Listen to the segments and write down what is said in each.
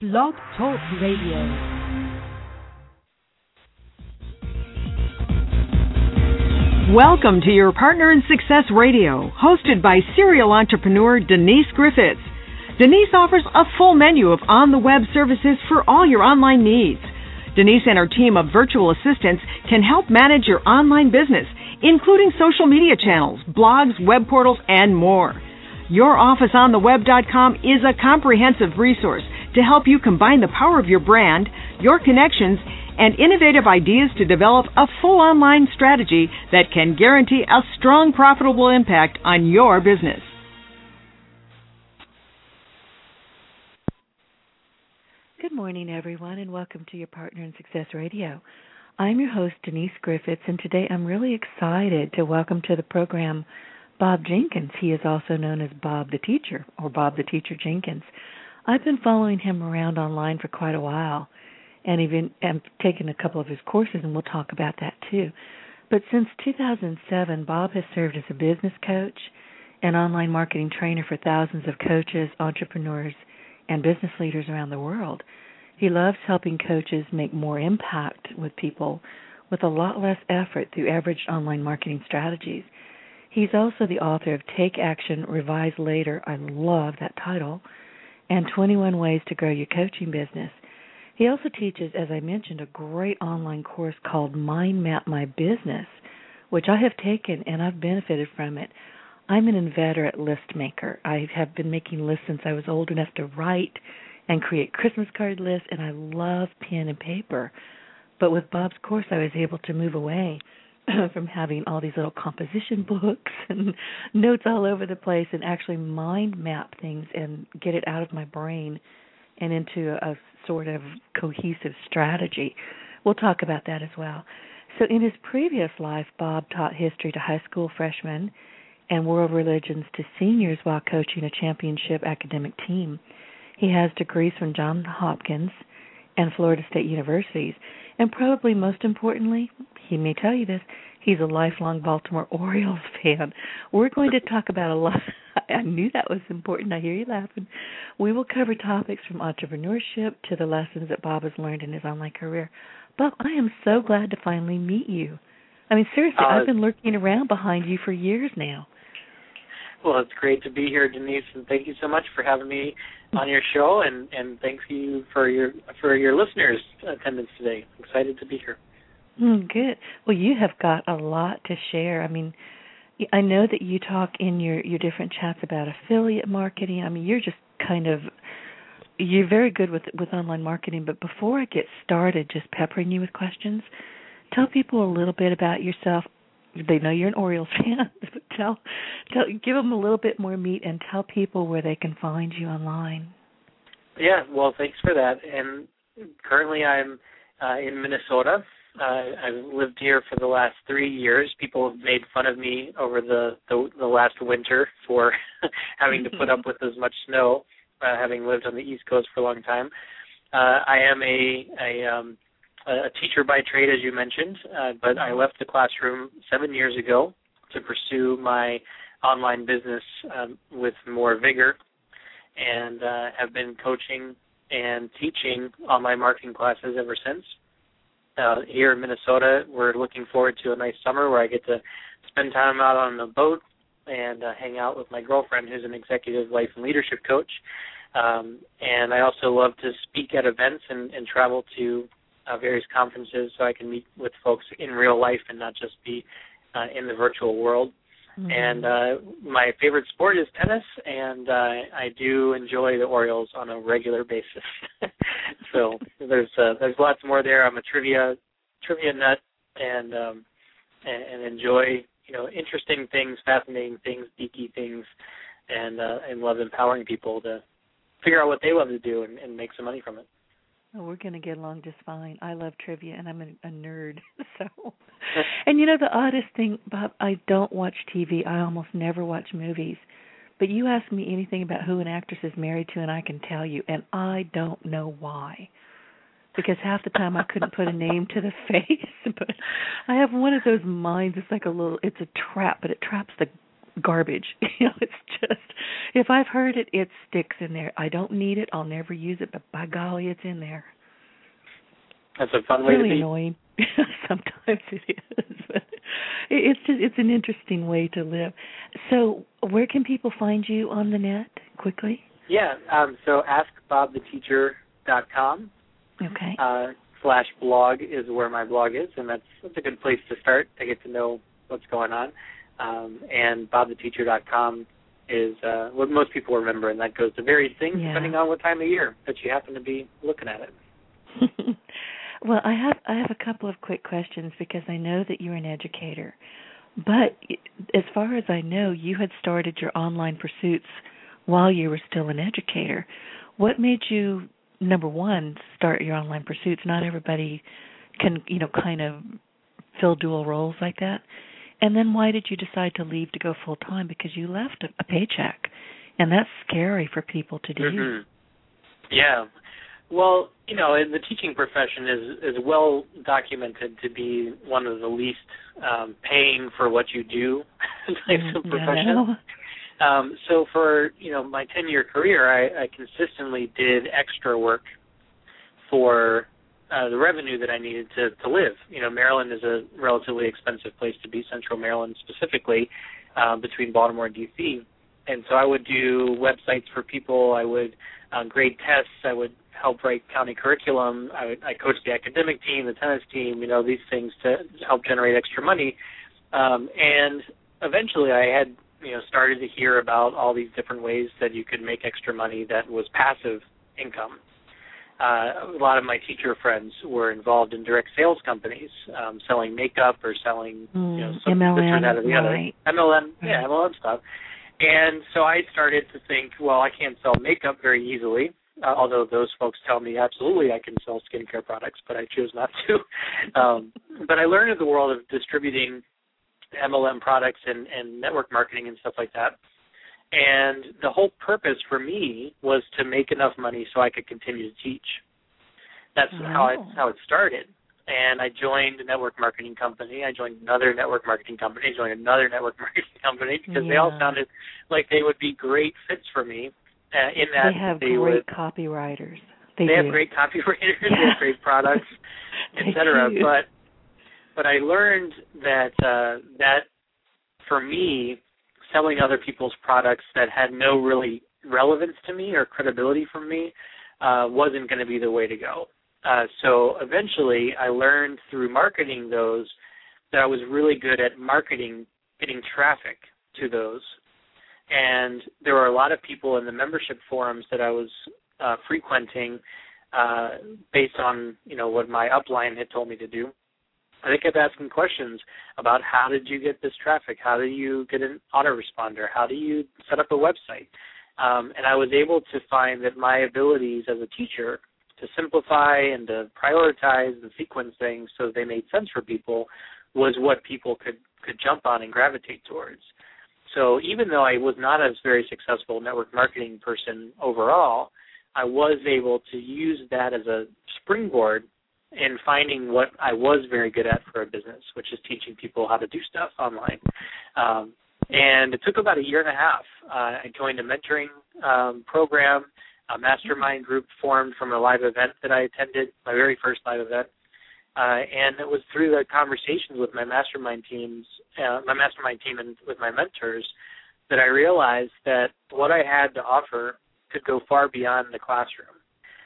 Blog Talk Radio. Welcome to your Partner in Success Radio, hosted by serial entrepreneur Denise Griffiths. Denise offers a full menu of on-the-web services for all your online needs. Denise and her team of virtual assistants can help manage your online business, including social media channels, blogs, web portals, and more. YourOfficeOnTheWeb.com is a comprehensive resource to help you combine the power of your brand, your connections, and innovative ideas to develop a full online strategy that can guarantee a strong, profitable impact on your business. Good morning, everyone, and welcome to your Partner in Success Radio. I'm your host, Denise Griffiths, and today I'm really excited to welcome to the program Bob Jenkins. He is also known as Bob the Teacher, or Bob the Teacher Jenkins. I've been following him around online for quite a while, and even taken a couple of his courses, and we'll talk about that too. But since 2007, Bob has served as a business coach and online marketing trainer for thousands of coaches, entrepreneurs, and business leaders around the world. He loves helping coaches make more impact with people with a lot less effort through average online marketing strategies. He's also the author of Take Action, Revise Later, I love that title, and 21 Ways to Grow Your Coaching Business. He also teaches, as I mentioned, a great online course called Mind Map My Business, which I have taken and I've benefited from it. I'm an inveterate list maker. I have been making lists since I was old enough to write and create Christmas card lists, and I love pen and paper. But with Bob's course, I was able to move away from having all these little composition books and notes all over the place and actually mind map things and get it out of my brain and into a sort of cohesive strategy. We'll talk about that as well. So in his previous life, Bob taught history to high school freshmen and world religions to seniors while coaching a championship academic team. He has degrees from Johns Hopkins and Florida State Universities. And probably most importantly, he may tell you this, he's a lifelong Baltimore Orioles fan. We're going to talk about a lot. I knew that was important. I hear you laughing. We will cover topics from entrepreneurship to the lessons that Bob has learned in his online career. Bob, I am so glad to finally meet you. I mean, seriously, I've been lurking around behind you for years now. Well, it's great to be here, Denise, and thank you so much for having me on your show, and thank you for your listeners' attendance today. I'm excited to be here. Good. Well, you have got a lot to share. I mean, I know that you talk in your different chats about affiliate marketing. I mean, you're very good with online marketing. But before I get started just peppering you with questions, tell people a little bit about yourself. They know you're an Orioles fan, but give them a little bit more meat and tell people where they can find you online. Yeah, well, thanks for that. And currently I'm in Minnesota. I've lived here for the last 3 years. People have made fun of me over the last winter for having to put up with as much snow, having lived on the East Coast for a long time. I am a teacher by trade, as you mentioned, but I left the classroom 7 years ago to pursue my online business with more vigor, and have been coaching and teaching online marketing classes ever since. Here in Minnesota, we're looking forward to a nice summer where I get to spend time out on the boat and hang out with my girlfriend, who's an executive life and leadership coach. And I also love to speak at events and travel to various conferences so I can meet with folks in real life and not just be in the virtual world. Mm-hmm. And my favorite sport is tennis, and I do enjoy the Orioles on a regular basis. So there's lots more there. I'm a trivia nut, and enjoy interesting things, fascinating things, geeky things, and love empowering people to figure out what they love to do and make some money from it. Oh, we're going to get along just fine. I love trivia, and I'm a nerd. So, and the oddest thing, Bob, I don't watch TV. I almost never watch movies. But you ask me anything about who an actress is married to, and I can tell you, and I don't know why. Because half the time I couldn't put a name to the face. But I have one of those minds. It's like it's a trap, but it traps the garbage. It's just, if I've heard it, it sticks in there. I don't need it. I'll never use it, but by golly, it's in there. That's a fun way really to be. Annoying. Sometimes it is. But it's an interesting way to live. So where can people find you on the net, quickly? Yeah, so askbobtheteacher.com. Okay. /blog is where my blog is, and that's a good place to start to get to know what's going on. And bobtheteacher.com is what most people remember, and that goes to various things depending on what time of year that you happen to be looking at it. Well, I have a couple of quick questions because I know that you're an educator. But as far as I know, you had started your online pursuits while you were still an educator. What made you, number one, start your online pursuits? Not everybody can, kind of fill dual roles like that. And then why did you decide to leave to go full time? Because you left a paycheck, and that's scary for people to do. Mm-hmm. Yeah. Well, the teaching profession is well documented to be one of the least paying for what you do types of profession. So for, my 10-year career, I consistently did extra work for the revenue that I needed to live. Maryland is a relatively expensive place to be, Central Maryland specifically, between Baltimore and D.C. And so I would do websites for people. I would grade tests. I would help write county curriculum. I coached the academic team, the tennis team, these things to help generate extra money. And eventually I had, started to hear about all these different ways that you could make extra money that was passive income. A lot of my teacher friends were involved in direct sales companies, selling makeup or selling, MLM, this or that or the right. other. MLM stuff. And so I started to think, well, I can't sell makeup very easily, although those folks tell me absolutely I can sell skincare products, but I chose not to. But I learned in the world of distributing MLM products and network marketing and stuff like that. And the whole purpose for me was to make enough money so I could continue to teach. That's how it started. And I joined a network marketing company. I joined another network marketing company. I joined another network marketing company because they all sounded like they would be great fits for me. In that they have great copywriters. They have great copywriters. They have great products, etc. But I learned that that for me, selling other people's products that had no really relevance to me or credibility from me wasn't going to be the way to go. So eventually I learned through marketing those that I was really good at marketing, getting traffic to those. And there were a lot of people in the membership forums that I was frequenting based on, what my upline had told me to do. They kept asking questions about how did you get this traffic? How do you get an autoresponder? How do you set up a website? And I was able to find that my abilities as a teacher to simplify and to prioritize and sequence things so they made sense for people was what people could jump on and gravitate towards. So even though I was not a very successful network marketing person overall, I was able to use that as a springboard in finding what I was very good at for a business, which is teaching people how to do stuff online. And it took about a year and a half. I joined a mentoring program, a mastermind group formed from a live event that I attended, my very first live event. And it was through the conversations with my mastermind team and with my mentors that I realized that what I had to offer could go far beyond the classroom.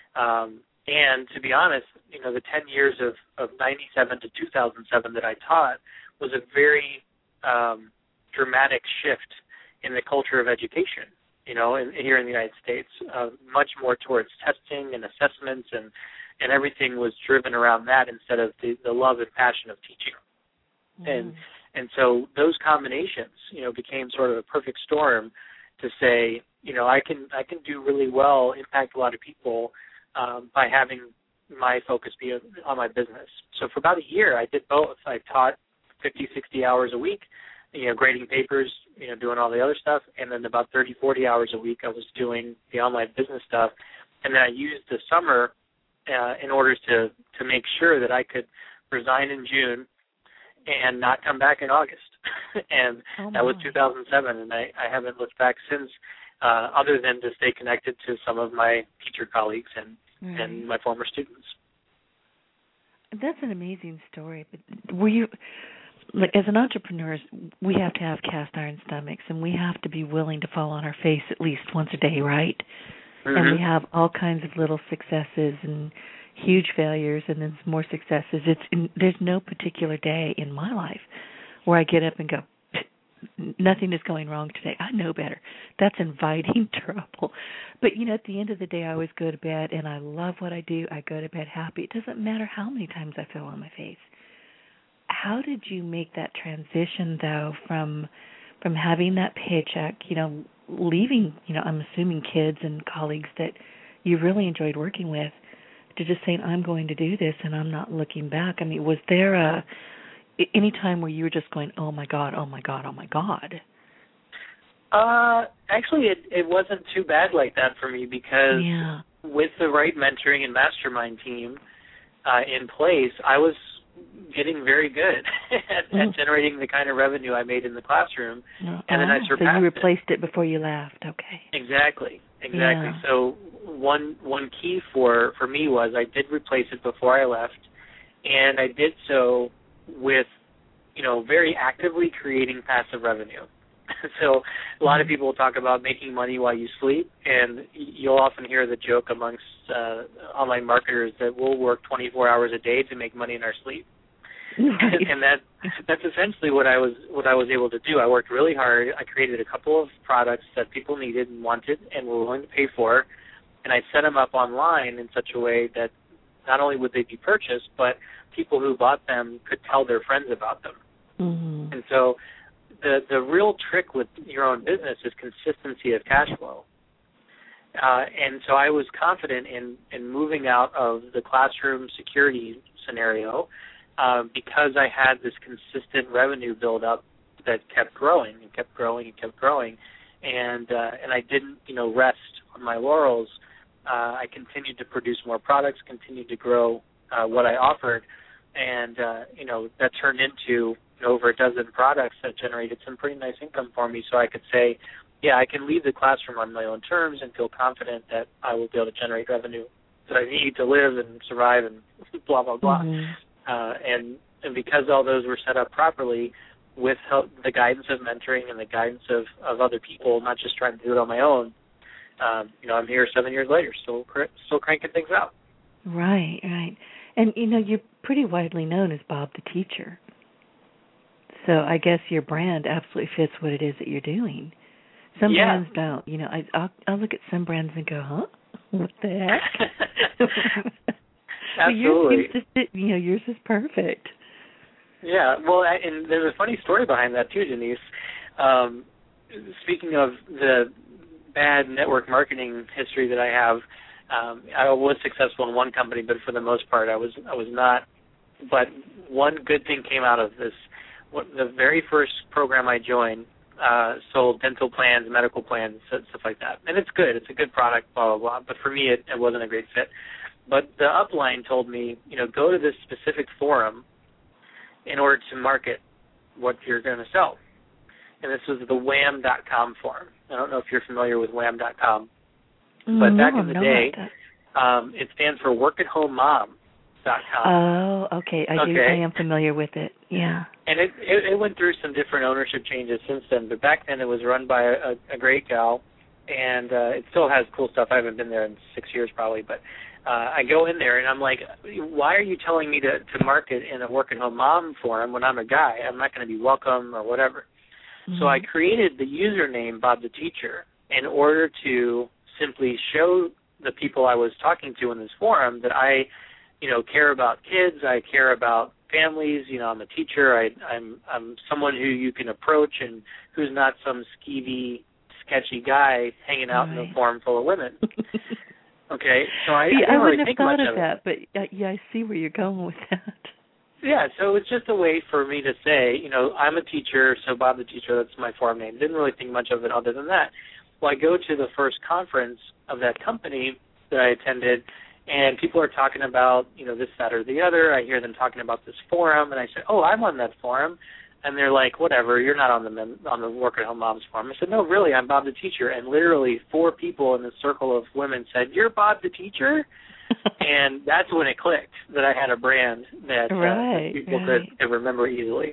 And to be honest, the 10 years of 97 to 2007 that I taught was a very dramatic shift in the culture of education, here in the United States, much more towards testing and assessments and everything was driven around that instead of the love and passion of teaching. Mm-hmm. And so those combinations, became sort of a perfect storm to say, I can do really well, impact a lot of people by having my focus be on my business. So for about a year, I did both. I taught 50, 60 hours a week, grading papers, doing all the other stuff, and then about 30, 40 hours a week I was doing the online business stuff. And then I used the summer in order to make sure that I could resign in June and not come back in August. And that was 2007, and I haven't looked back since, other than to stay connected to some of my teacher colleagues and my former students. That's an amazing story. But were you, like, as an entrepreneur, we have to have cast iron stomachs, and we have to be willing to fall on our face at least once a day, right? Mm-hmm. And we have all kinds of little successes and huge failures, and then some more successes. There's no particular day in my life where I get up and go, nothing is going wrong today. I know better. That's inviting trouble. But, at the end of the day, I always go to bed, and I love what I do. I go to bed happy. It doesn't matter how many times I fell on my face. How did you make that transition, though, from having that paycheck, leaving, I'm assuming kids and colleagues that you really enjoyed working with, to just saying, I'm going to do this and I'm not looking back? I mean, was there any time where you were just going, oh, my God, oh, my God, oh, my God? Actually, it wasn't too bad like that for me, because with the right mentoring and mastermind team in place, I was getting very good at generating the kind of revenue I made in the classroom, and then I surpassed it. So you replaced it before you left, okay. Exactly. Yeah. So one key for me was I did replace it before I left, and I did so with, very actively creating passive revenue. So a lot of people talk about making money while you sleep, and you'll often hear the joke amongst online marketers that we'll work 24 hours a day to make money in our sleep. Right. And that's essentially what I was able to do. I worked really hard. I created a couple of products that people needed and wanted and were willing to pay for, and I set them up online in such a way that not only would they be purchased, but people who bought them could tell their friends about them. Mm-hmm. And so the real trick with your own business is consistency of cash flow. And so I was confident in moving out of the classroom security scenario because I had this consistent revenue build-up that kept growing and kept growing and kept growing. And I didn't, rest on my laurels. I continued to produce more products, continued to grow what I offered, and, that turned into over a dozen products that generated some pretty nice income for me, so I could say, I can leave the classroom on my own terms and feel confident that I will be able to generate revenue that I need to live and survive and blah, blah, blah. Mm-hmm. And because all those were set up properly with the guidance of mentoring and the guidance of other people, not just trying to do it on my own, I'm here 7 years later, still cranking things out. Right. And, you're pretty widely known as Bob the Teacher. So I guess your brand absolutely fits what it is that you're doing. Some brands don't. I'll look at some brands and go, huh? What the heck? Absolutely. Yours is perfect. Yeah, well, and there's a funny story behind that too, Denise. Speaking of the bad network marketing history that I have, I was successful in one company, but for the most part, I was not. But one good thing came out of this. The very first program I joined sold dental plans, medical plans, stuff like that. And it's good. It's a good product, blah, blah, blah. But for me, it wasn't a great fit. But the upline told me, go to this specific forum in order to market what you're going to sell. And this was the wham.com forum. I don't know if you're familiar with wham.com. But back in the day, it stands for workathomemom.com. Oh, okay. I am familiar with it. Yeah. And it went through some different ownership changes since then, but back then it was run by a great gal, and it still has cool stuff. I haven't been there in 6 years probably, but I go in there and I'm like, why are you telling me to market in a work-at-home mom forum when I'm a guy? I'm not going to be welcome or whatever. Mm-hmm. So I created the username Bob the Teacher in order to simply show the people I was talking to in this forum that I care about kids, I care about families, I'm a teacher, I'm someone who you can approach and who's not some skeevy, sketchy guy hanging out in a forum full of women. Okay, so I didn't really think much of that, but I see where you're going with that. Yeah, so it's just a way for me to say, I'm a teacher, so Bob the Teacher, that's my forum name. Didn't really think much of it other than that. Well, I go to the first conference of that company that I attended, and people are talking about, this, that, or the other. I hear them talking about this forum, and I say, I'm on that forum. And they're like, whatever, you're not on the Work at Home Moms Forum. I said, no, really, I'm Bob the Teacher. And literally 4 people in the circle of women said, you're Bob the Teacher? And that's when it clicked that I had a brand that people could remember easily.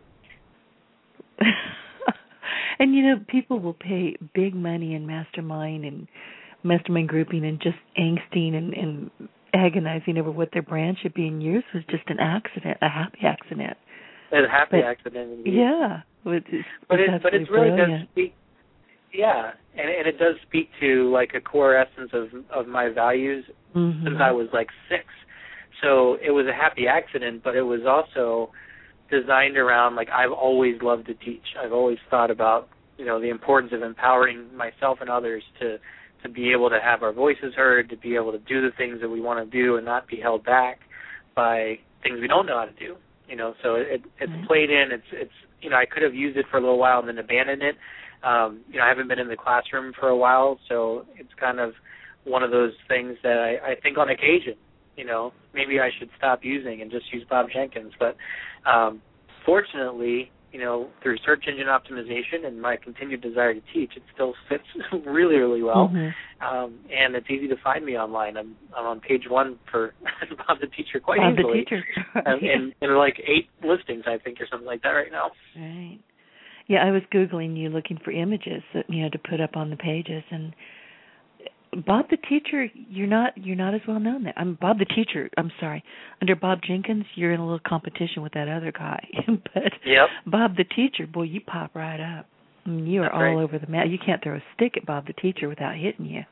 And, people will pay big money in mastermind grouping and just angsting and agonizing over what their brand should be. And yours was just an accident, a happy accident. A happy accident, indeed. Yeah. But it really does speak, and it does speak to, like, a core essence of my values since I was, like, 6. So it was a happy accident, but it was also designed around, like, I've always loved to teach. I've always thought about, the importance of empowering myself and others to be able to have our voices heard, to be able to do the things that we want to do and not be held back by things we don't know how to do. So it's played in. It's I could have used it for a little while and then abandoned it. I haven't been in the classroom for a while, so it's kind of one of those things that I think on occasion, maybe I should stop using and just use Bob Jenkins. But fortunately, through search engine optimization and my continued desire to teach, it still fits really, really well. And it's easy to find me online. I'm on page 1 for Bob the Teacher quite easily. Bob the Teacher. in like 8 listings, I think, or something like that right now. Right. Yeah, I was Googling you looking for images that, to put up on the pages, and Bob the Teacher, you're not as well known there. I'm Bob the Teacher. I'm sorry. Under Bob Jenkins, you're in a little competition with that other guy. But Bob the Teacher, boy, you pop right up. I mean, you are all over the map. You can't throw a stick at Bob the Teacher without hitting you.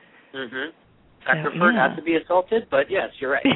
I prefer not to be assaulted, but yes, you're right.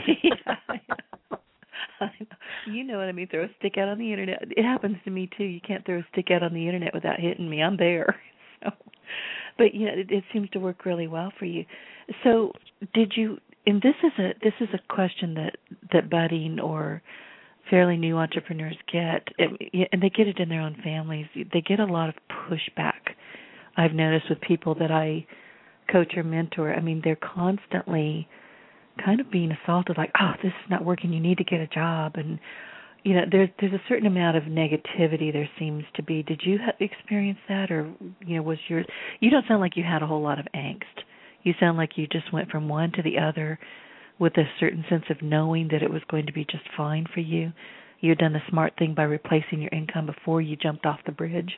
You know what I mean? Throw a stick out on the internet. It happens to me too. You can't throw a stick out on the internet without hitting me. I'm there. So. But it seems to work really well for you. So, did you? And this is a question that budding or fairly new entrepreneurs get, and they get it in their own families. They get a lot of pushback. I've noticed with people that I coach or mentor. I mean, they're constantly kind of being assaulted, like, "Oh, this is not working. You need to get a job." And there's a certain amount of negativity there seems to be. Did you experience that, or was your? You don't sound like you had a whole lot of angst. You sound like you just went from one to the other with a certain sense of knowing that it was going to be just fine for you. You had done the smart thing by replacing your income before you jumped off the bridge.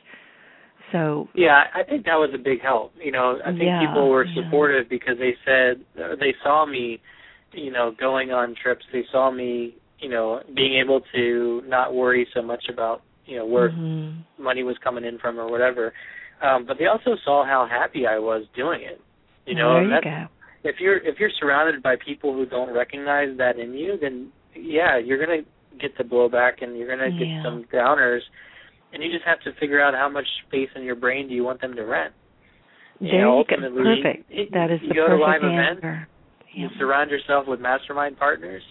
So yeah, I think that was a big help. I think people were supportive because they said they saw me, going on trips. They saw me, being able to not worry so much about, where money was coming in from or whatever. But they also saw how happy I was doing it. There you go. If you're surrounded by people who don't recognize that in you, then you're gonna get the blowback and you're gonna get some downers, and you just have to figure out how much space in your brain do you want them to rent. Ultimately, perfect. That is the go to live events. You surround yourself with mastermind partners.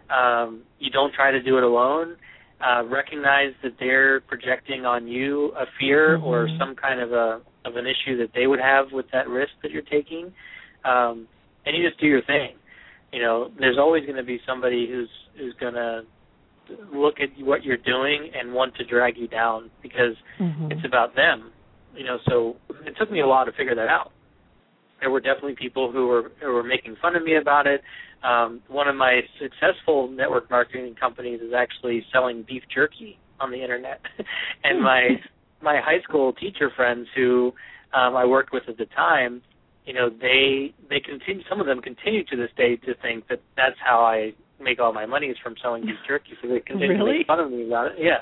You don't try to do it alone. Recognize that they're projecting on you a fear or some kind of an issue that they would have with that risk that you're taking, and you just do your thing. There's always going to be somebody who's going to look at what you're doing and want to drag you down because it's about them. So it took me a while to figure that out. There were definitely people who were making fun of me about it. One of my successful network marketing companies is actually selling beef jerky on the internet. And my high school teacher friends who I worked with at the time, they continue. Some of them continue to this day to think that that's how I make all my money is from selling beef jerky. So they continue to make fun of me about it. Yeah,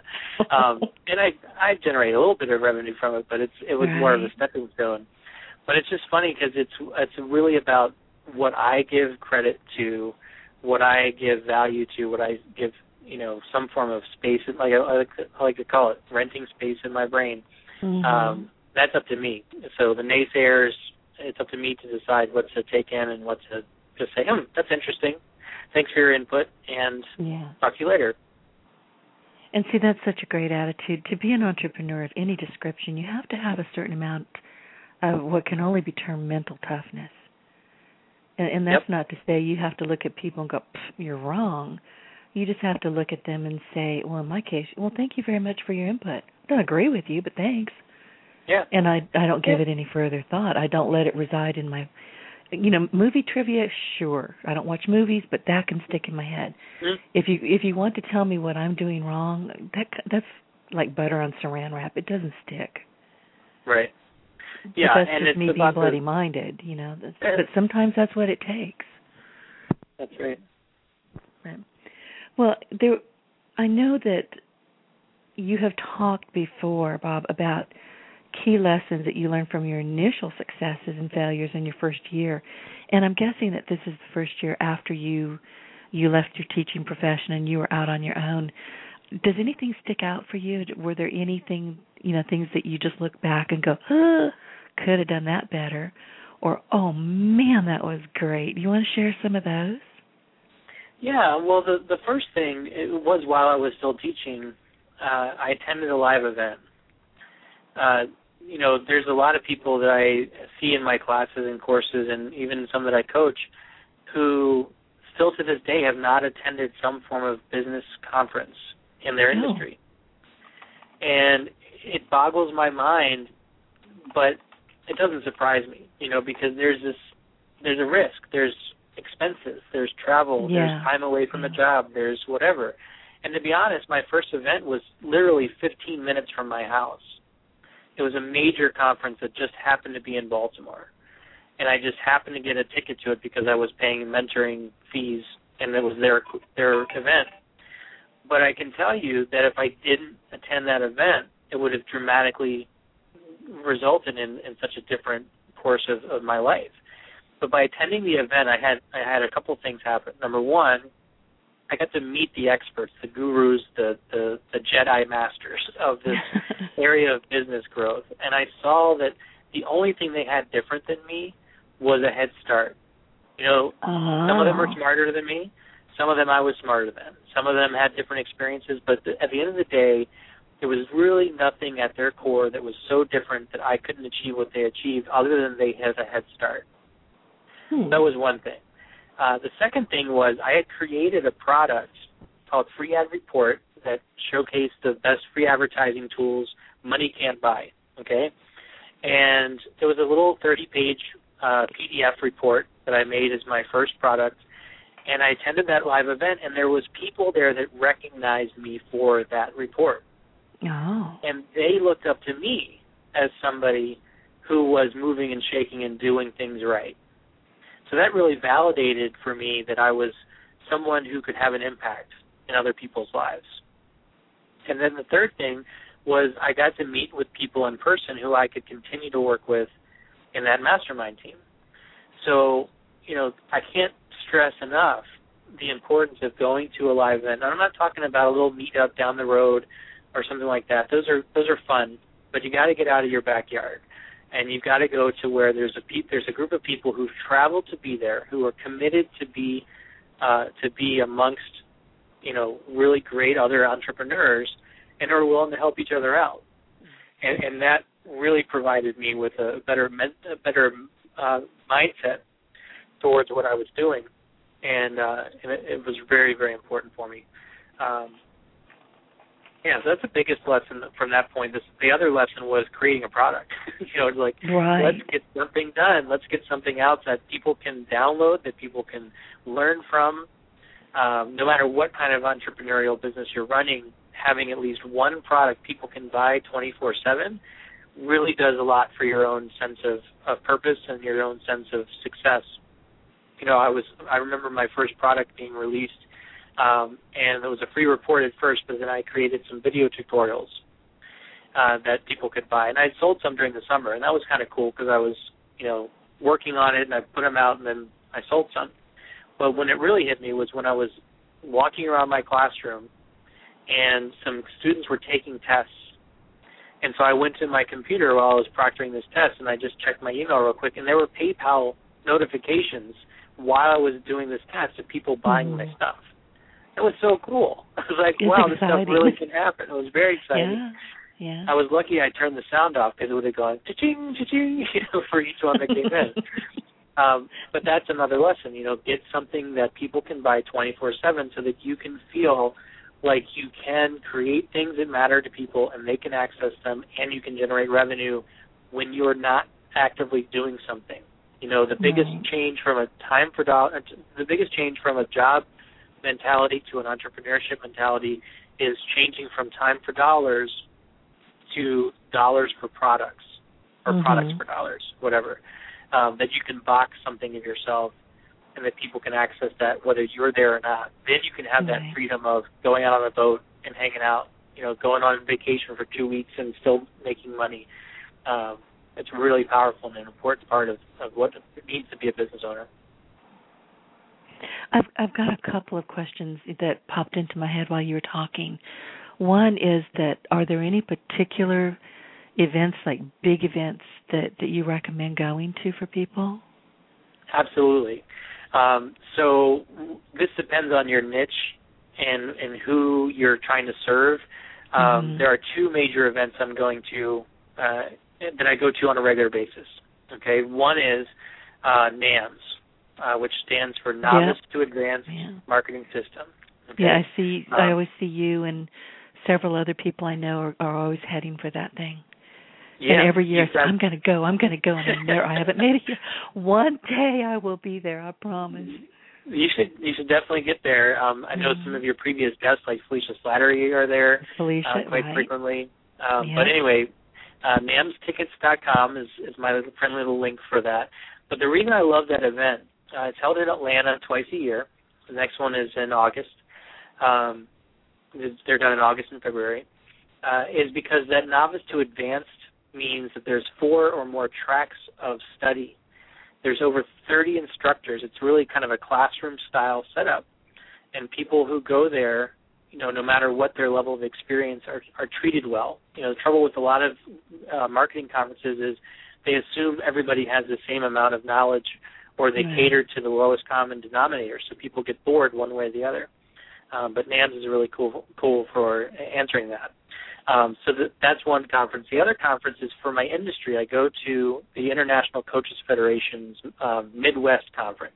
and I generate a little bit of revenue from it, but it was more of a stepping stone. But it's just funny because it's really about what I give credit to, what I give value to, what I give, some form of space. Like I like to call it renting space in my brain. That's up to me. So the naysayers, it's up to me to decide what to take in and what to just say, that's interesting. Thanks for your input, and talk to you later. And see, that's such a great attitude. To be an entrepreneur of any description, you have to have a certain amount of what can only be termed mental toughness. And that's not to say you have to look at people and go, you're wrong. You just have to look at them and say, well, in my case, thank you very much for your input. don't agree with you, but thanks. Yeah. And I don't give it any further thought. I don't let it reside in my, movie trivia. Sure, I don't watch movies, but that can stick in my head. Mm-hmm. If you want to tell me what I'm doing wrong, that's like butter on Saran wrap. It doesn't stick. Right. Yeah, but that's and just it's me being bloody-minded, But sometimes that's what it takes. That's right. Right. Well, I know that you have talked before, Bob, about key lessons that you learned from your initial successes and failures in your first year. And I'm guessing that this is the first year after you left your teaching profession and you were out on your own. Does anything stick out for you? Were there anything, things that you just look back and go, could have done that better? Or, oh, man, that was great. Do you want to share some of those? Yeah, well, the first thing, it was while I was still teaching, I attended a live event. There's a lot of people that I see in my classes and courses and even some that I coach who still to this day have not attended some form of business conference in their industry. And it boggles my mind, but it doesn't surprise me, because there's a risk. There's expenses, there's travel, there's time away from the job, there's whatever. And to be honest, my first event was literally 15 minutes from my house. It was a major conference that just happened to be in Baltimore. And I just happened to get a ticket to it because I was paying mentoring fees, and it was their event. But I can tell you that if I didn't attend that event, it would have dramatically resulted in such a different course of my life. But by attending the event, I had a couple things happen. Number one, I got to meet the experts, the gurus, the Jedi masters of this area of business growth. And I saw that the only thing they had different than me was a head start. Some of them were smarter than me. Some of them I was smarter than. Some of them had different experiences. But at the end of the day, there was really nothing at their core that was so different that I couldn't achieve what they achieved other than they had a head start. That was one thing. The second thing was I had created a product called Free Ad Report that showcased the best free advertising tools money can't buy, okay? And it was a little 30-page PDF report that I made as my first product, and I attended that live event, and there was people there that recognized me for that report. Oh. And they looked up to me as somebody who was moving and shaking and doing things right. So that really validated for me that I was someone who could have an impact in other people's lives. And then the third thing was I got to meet with people in person who I could continue to work with in that mastermind team. So, I can't stress enough the importance of going to a live event. And I'm not talking about a little meetup down the road or something like that. Those are fun, but you got to get out of your backyard. And you've got to go to where there's a group of people who've traveled to be there, who are committed to be amongst, really great other entrepreneurs, and are willing to help each other out. And that really provided me with a better mindset towards what I was doing, and it was very, very important for me. Yeah, so that's the biggest lesson from that point. The other lesson was creating a product. Right. Let's get something done. Let's get something out that people can download, that people can learn from. No matter what kind of entrepreneurial business you're running, having at least one product people can buy 24/7 really does a lot for your own sense of purpose and your own sense of success. I remember my first product being released, and it was a free report at first, but then I created some video tutorials that people could buy. And I sold some during the summer, and that was kind of cool because I was, working on it, and I put them out, and then I sold some. But when it really hit me was when I was walking around my classroom, and some students were taking tests. And so I went to my computer while I was proctoring this test, and I just checked my email real quick, and there were PayPal notifications while I was doing this test of people buying my stuff. It was so cool. I was like, wow, this stuff really can happen. It was very exciting. Yeah. I was lucky I turned the sound off because it would have gone cha-ching, cha-ching, for each one that came in. But that's another lesson, get something that people can buy 24/7 so that you can feel like you can create things that matter to people and they can access them, and you can generate revenue when you're not actively doing something. You know, the biggest change from a job mentality to an entrepreneurship mentality is changing from time for dollars to dollars for products, or products for dollars, whatever. That you can box something of yourself and that people can access that whether you're there or not. Then you can have that freedom of going out on a boat and hanging out, you know, going on vacation for 2 weeks and still making money. It's a really powerful and an important part of what it means to be a business owner. I've got a couple of questions that popped into my head while you were talking. One is that, are there any particular events, like big events, that you recommend going to for people? Absolutely. So this depends on your niche and who you're trying to serve. There are two major events I'm going to that I go to on a regular basis. Okay, one is NAMS, which stands for Novice to Advanced Marketing System. Okay? Yeah, I see. I always see you and several other people I know are always heading for that thing. Yeah, and every year I say, I'm going to go, and I haven't made it yet. One day I will be there, I promise. You should definitely get there. I know some of your previous guests, like Felicia Slattery, are there quite frequently. But anyway, NAMStickets.com is my friendly little link for that. But the reason I love that event, it's held in Atlanta twice a year. The next one is in August. They're done in August and February. Is because that Novice to Advanced means that there's 4 or more tracks of study. There's over 30 instructors. It's really kind of a classroom-style setup. And people who go there, you know, no matter what their level of experience, are treated well. You know, the trouble with a lot of marketing conferences is they assume everybody has the same amount of knowledge, or they cater to the lowest common denominator, so people get bored one way or the other. But NAMS is really cool for answering that. So that's one conference. The other conference is for my industry. I go to the International Coaches Federation's Midwest Conference.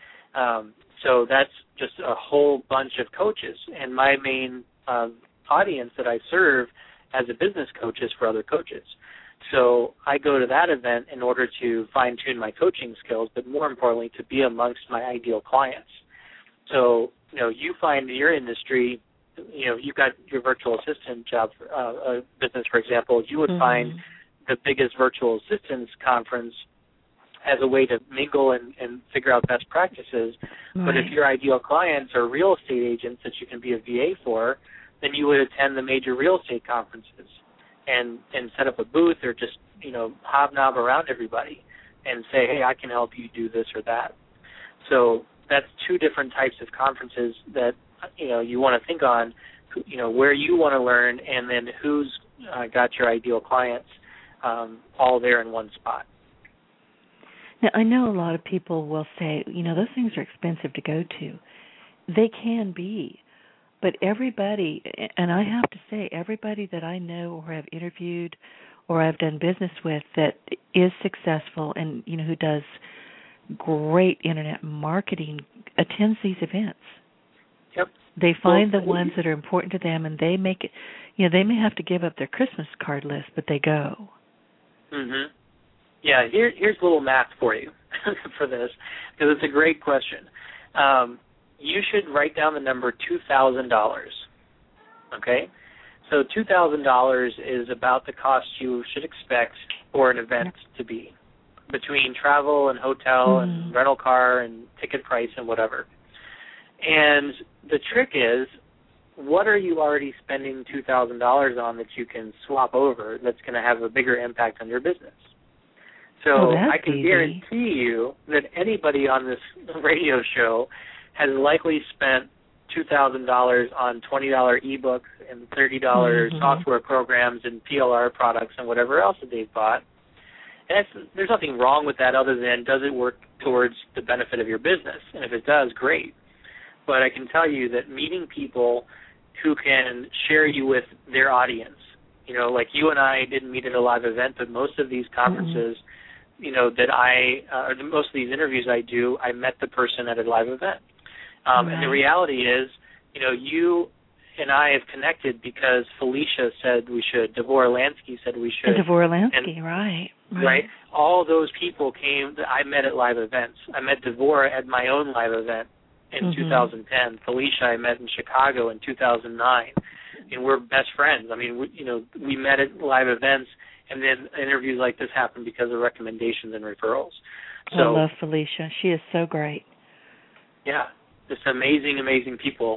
So that's just a whole bunch of coaches. And my main audience that I serve as a business coach is for other coaches. So I go to that event in order to fine-tune my coaching skills, but more importantly, to be amongst my ideal clients. So, you know, you find in your industry, you know, you've got your virtual assistant job, business, for example, you would find the biggest virtual assistants conference as a way to mingle and figure out best practices. But if your ideal clients are real estate agents that you can be a VA for, then you would attend the major real estate conferences and set up a booth, or just, you know, hobnob around everybody and say, hey, I can help you do this or that. So that's two different types of conferences that, you know, you want to think on, you know, where you want to learn, and then who's got your ideal clients all there in one spot. Now, I know a lot of people will say, you know, those things are expensive to go to. They can be. But everybody, and I have to say, everybody that I know or have interviewed or I've done business with that is successful and, you know, who does great internet marketing attends these events. Yep. They find the ones that are important to them, and they make it, you know, they may have to give up their Christmas card list, but they go. Yeah, here's a little math for you for this, because it's a great question. You should write down the number $2,000, okay? So $2,000 is about the cost you should expect for an event to be, between travel and hotel and rental car and ticket price and whatever. And the trick is, what are you already spending $2,000 on that you can swap over that's going to have a bigger impact on your business? So I can guarantee you that anybody on this radio show has likely spent $2,000 on $20 ebooks and $30 software programs and PLR products and whatever else that they've bought. And there's nothing wrong with that, other than, does it work towards the benefit of your business? And if it does, great. But I can tell you that meeting people who can share you with their audience, you know, like you and I didn't meet at a live event, but most of these conferences, you know, that most of these interviews I do, I met the person at a live event. And the reality is, you know, and I have connected because Felicia said we should. Devorah Lansky said we should. And Devorah Lansky, right. Right. All those people came that I met at live events. I met Devorah at my own live event in 2010. Felicia I met in Chicago in 2009. And we're best friends. I mean, we met at live events, and then interviews like this happen because of recommendations and referrals. So, I love Felicia. She is so great. Yeah, just amazing, amazing people.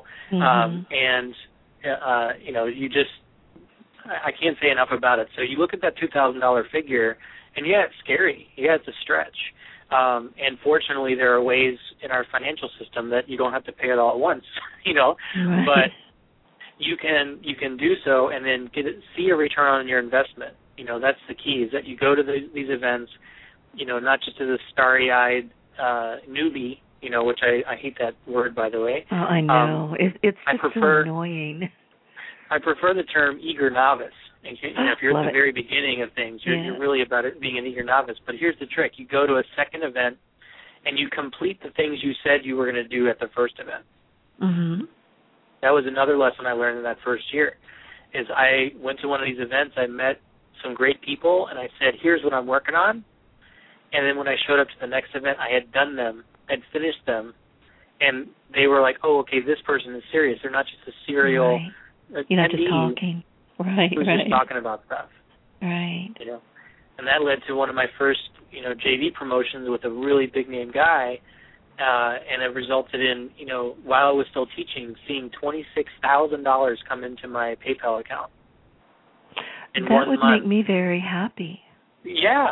You just, I can't say enough about it. So you look at that $2,000 figure, and yeah, it's scary. Yeah, it's a stretch. And fortunately, there are ways in our financial system that you don't have to pay it all at once, Right. But you can do so and then see a return on your investment. That's the key, is that you go to these events, not just as a starry-eyed newbie, which I hate that word, by the way. Oh, I know. It's so annoying. I prefer the term eager novice. If you're at the very beginning of things, you're really about it being an eager novice. But here's the trick. You go to a second event, and you complete the things you said you were going to do at the first event. Mm-hmm. That was another lesson I learned in that first year, is I went to one of these events, I met some great people, and I said, here's what I'm working on. And then when I showed up to the next event, I had done them, I'd finished them, and they were like, oh, okay, this person is serious. They're not just a serial You're not just talking. Right, who's just talking about stuff. Right. And that led to one of my first, JV promotions with a really big-name guy, and it resulted in, while I was still teaching, seeing $26,000 come into my PayPal account. That would make me very happy. Yeah.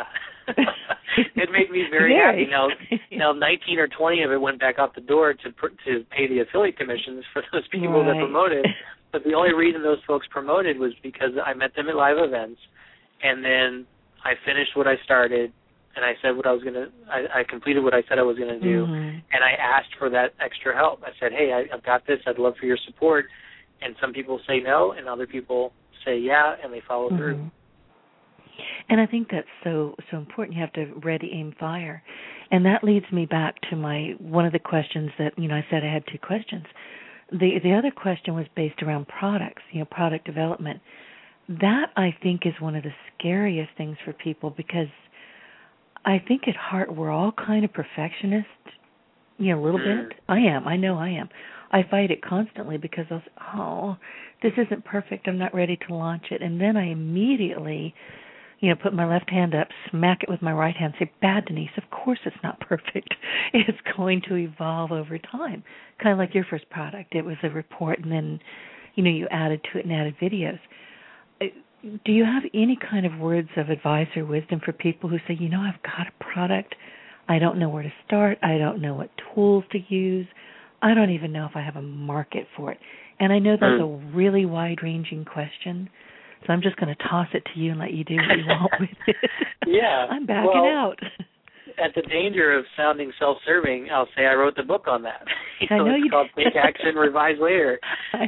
It made me very happy. Now, 19 or 20 of it went back out the door to pay the affiliate commissions for those people that promoted. But the only reason those folks promoted was because I met them at live events, and then I finished what I started, and I said what I was going to, I completed what I said I was going to do, and I asked for that extra help. I said, hey, I've got this. I'd love for your support. And some people say no, and other people say yeah, and they follow through. And I think that's so important. You have to ready, aim, fire. And that leads me back to one of the questions that, I said I had two questions. The other question was based around products, product development. That, I think, is one of the scariest things for people, because I think at heart we're all kind of perfectionists, a little bit. I am. I know I am. I fight it constantly because I was, this isn't perfect. I'm not ready to launch it. And then I immediately, put my left hand up, smack it with my right hand, say, bad, Denise, of course it's not perfect. It's going to evolve over time. Kind of like your first product. It was a report, and then, you added to it and added videos. Do you have any kind of words of advice or wisdom for people who say, I've got a product, I don't know where to start, I don't know what tools to use, I don't even know if I have a market for it? And I know that's a really wide-ranging question, so I'm just going to toss it to you and let you do what you want with it. Yeah. I'm backing out. At the danger of sounding self-serving, I'll say I wrote the book on that. I know it's called Take Action, Revise Later.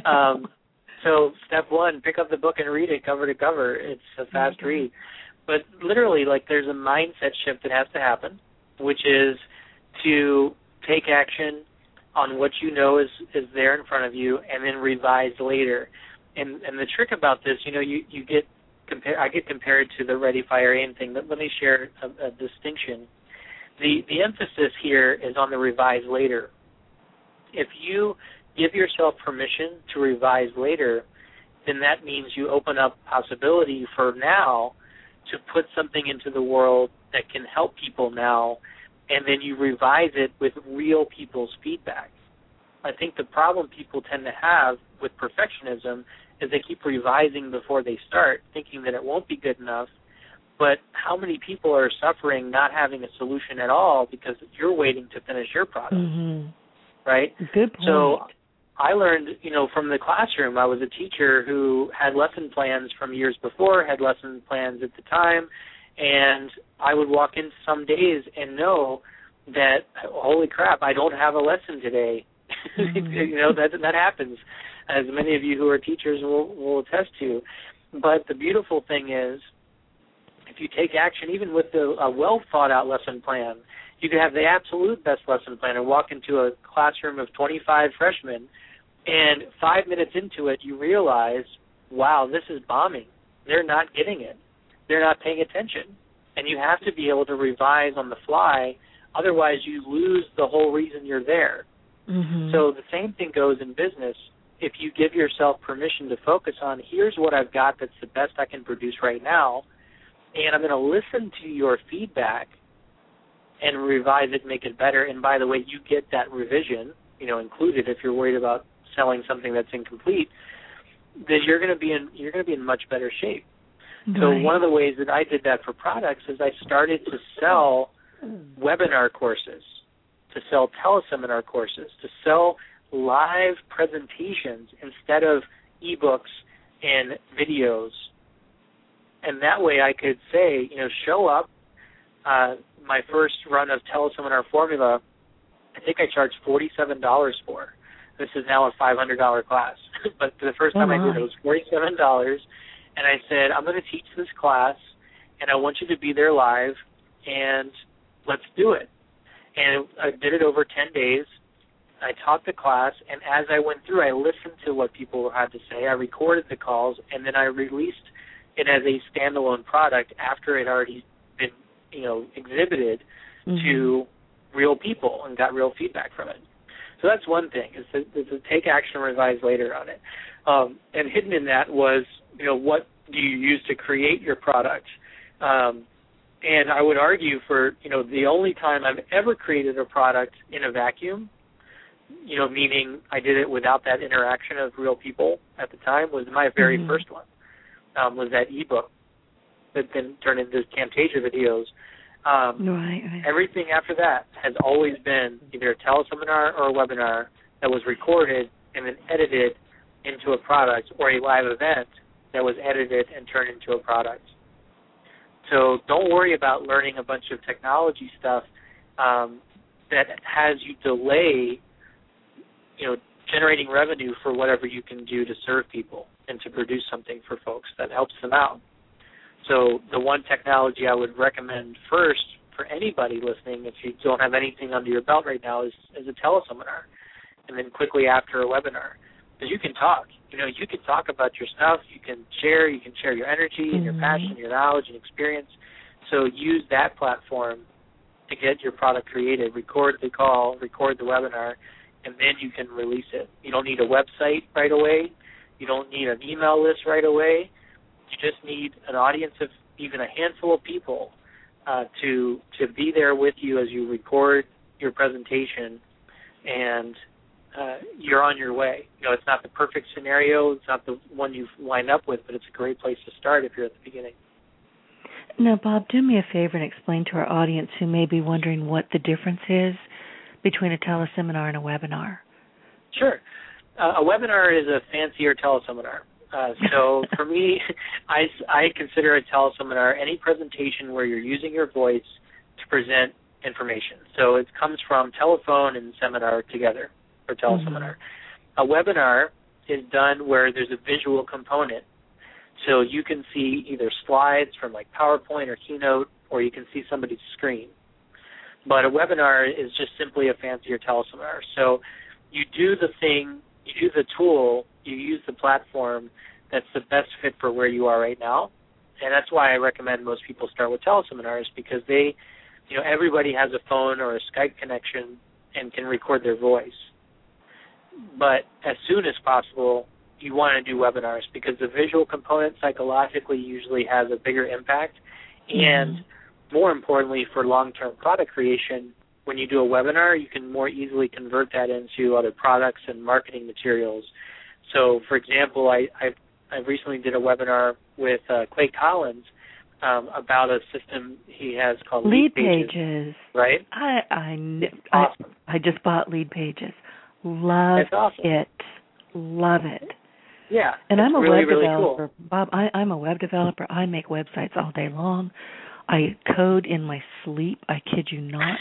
So step one, pick up the book and read it cover to cover. It's a fast read. But literally, there's a mindset shift that has to happen, which is to take action on what you know is there in front of you, and then revise later. And the trick about this, you get I get compared to the Ready, Fire, Aim thing. But let me share a distinction. The emphasis here is on the revise later. If you give yourself permission to revise later, then that means you open up possibility for now to put something into the world that can help people now, and then you revise it with real people's feedback. I think the problem people tend to have with perfectionism is they keep revising before they start, thinking that it won't be good enough. But how many people are suffering not having a solution at all because you're waiting to finish your product, right? Good point. So I learned, from the classroom. I was a teacher who had lesson plans from years before, had lesson plans at the time, and I would walk in some days and know that, holy crap, I don't have a lesson today. That happens, as many of you who are teachers will attest to. But the beautiful thing is, if you take action, even with a well-thought-out lesson plan, you can have the absolute best lesson plan and walk into a classroom of 25 freshmen And 5 minutes into it, you realize, wow, this is bombing. They're not getting it. They're not paying attention. And you have to be able to revise on the fly. Otherwise, you lose the whole reason you're there. Mm-hmm. So the same thing goes in business. If you give yourself permission to focus on, here's what I've got that's the best I can produce right now, and I'm going to listen to your feedback and revise it, make it better. And by the way, you get that revision, included if you're worried about selling something that's incomplete, then you're going to be in much better shape. Right. So one of the ways that I did that for products is I started to sell webinar courses, to sell teleseminar courses, to sell live presentations instead of ebooks and videos. And that way I could say, show up. My first run of teleseminar formula, I think I charged $47 for. This is now a $500 class. But the first time I did it was $47. And I said, I'm going to teach this class, and I want you to be there live, and let's do it. And I did it over 10 days. I taught the class, and as I went through, I listened to what people had to say. I recorded the calls, and then I released it as a standalone product after it had already been, exhibited to real people and got real feedback from it. So that's one thing, is to take action and revise later on it. And hidden in that was, what do you use to create your product? And I would argue for, the only time I've ever created a product in a vacuum, meaning I did it without that interaction of real people at the time, was my very first one, was that ebook that then turned into Camtasia videos. Right. Everything after that has always been either a teleseminar or a webinar that was recorded and then edited into a product, or a live event that was edited and turned into a product. So don't worry about learning a bunch of technology stuff that has you delay, generating revenue for whatever you can do to serve people and to produce something for folks that helps them out. So the one technology I would recommend first for anybody listening, if you don't have anything under your belt right now, is a teleseminar, and then quickly after a webinar. Because you can talk. You can talk about your stuff. You can share your energy and your passion, your knowledge and experience. So use that platform to get your product created. Record the call, record the webinar, and then you can release it. You don't need a website right away. You don't need an email list right away. You just need an audience of even a handful of people to be there with you as you record your presentation, and you're on your way. It's not the perfect scenario. It's not the one you've lined up with, but it's a great place to start if you're at the beginning. Now, Bob, do me a favor and explain to our audience who may be wondering what the difference is between a teleseminar and a webinar. Sure. A webinar is a fancier teleseminar. So for me, I consider a teleseminar any presentation where you're using your voice to present information. So it comes from telephone and seminar together, or teleseminar. A webinar is done where there's a visual component. So you can see either slides from like PowerPoint or Keynote, or you can see somebody's screen. But a webinar is just simply a fancier teleseminar. So you do the thing, you do the tool, you use the platform that's the best fit for where you are right now. And that's why I recommend most people start with teleseminars, because they, everybody has a phone or a Skype connection and can record their voice. But as soon as possible, you want to do webinars, because the visual component psychologically usually has a bigger impact. And more importantly, for long-term product creation, when you do a webinar, you can more easily convert that into other products and marketing materials. So, for example, I recently did a webinar with Clay Collins about a system he has called Lead Pages. Right? Awesome. I just bought Lead Pages. Love it. Love it. Yeah, and I'm a really, web developer. Cool. Bob, I'm a web developer. I make websites all day long. I code in my sleep. I kid you not.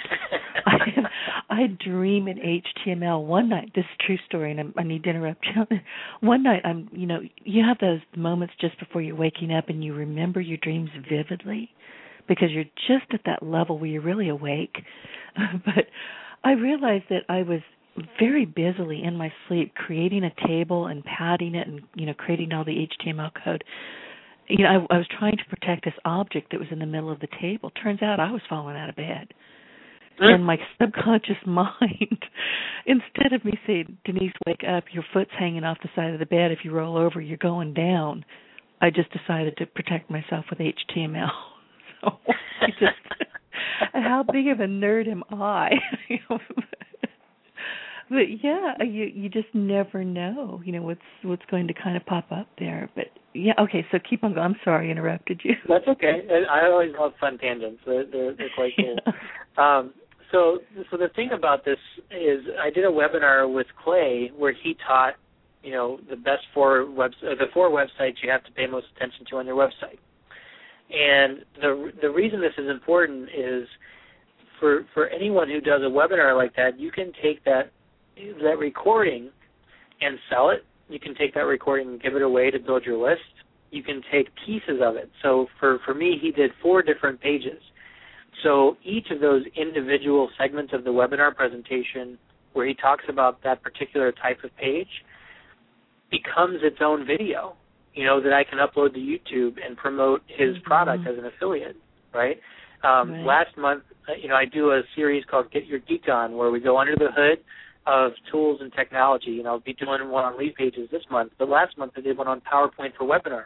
I dream in HTML. One night, this is a true story, and I need to interrupt you. One night, you have those moments just before you're waking up, and you remember your dreams vividly, because you're just at that level where you're really awake. But I realized that I was very busily in my sleep creating a table and padding it and, creating all the HTML code. I was trying to protect this object that was in the middle of the table. Turns out I was falling out of bed. And my subconscious mind, instead of me saying, Denise, wake up, your foot's hanging off the side of the bed. If you roll over, you're going down. I just decided to protect myself with HTML. So how big of a nerd am I? But yeah, you just never know, what's going to kind of pop up there. But yeah, okay, so keep on going. I'm sorry I interrupted you. That's okay. I always love fun tangents. They're quite cool. So the thing about this is I did a webinar with Clay where he taught, the best four websites you have to pay most attention to on your website. And the reason this is important is for anyone who does a webinar like that, you can take that recording and sell it. You can take that recording and give it away to build your list. You can take pieces of it. So for me, he did 4 different pages. So each of those individual segments of the webinar presentation where he talks about that particular type of page becomes its own video, that I can upload to YouTube and promote his product as an affiliate, right? Right. Last month, I do a series called Get Your Geek On where we go under the hood of tools and technology, and I'll be doing one on Lead Pages this month. But last month I did one on PowerPoint for Webinar.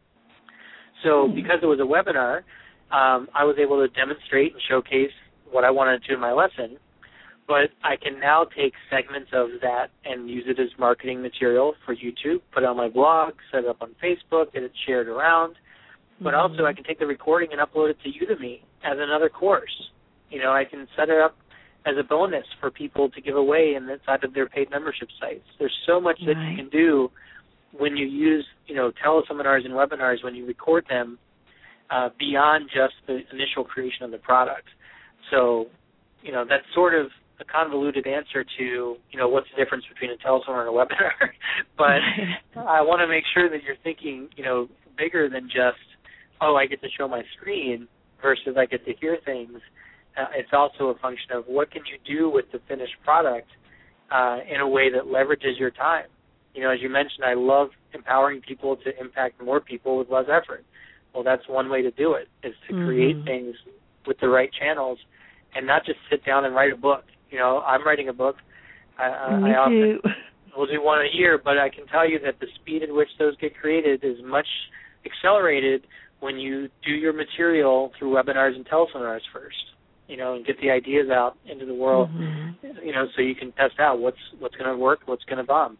So because it was a webinar, I was able to demonstrate and showcase what I wanted to in my lesson, but I can now take segments of that and use it as marketing material for YouTube, put it on my blog, set it up on Facebook, get it shared around, but also I can take the recording and upload it to Udemy as another course. I can set it up as a bonus for people to give away inside of their paid membership sites. There's so much that you can do when you use, teleseminars and webinars, when you record them, beyond just the initial creation of the product. So, that's sort of a convoluted answer to, what's the difference between a teleseminar and a webinar. But I want to make sure that you're thinking, bigger than just, I get to show my screen versus I get to hear things. It's also a function of what can you do with the finished product in a way that leverages your time. As you mentioned, I love empowering people to impact more people with less effort. Well, that's one way to do it, is to create things with the right channels and not just sit down and write a book. I'm writing a book. I often will do one a year, but I can tell you that the speed at which those get created is much accelerated when you do your material through webinars and teleseminars first, and get the ideas out into the world, so you can test out what's going to work, what's going to bomb.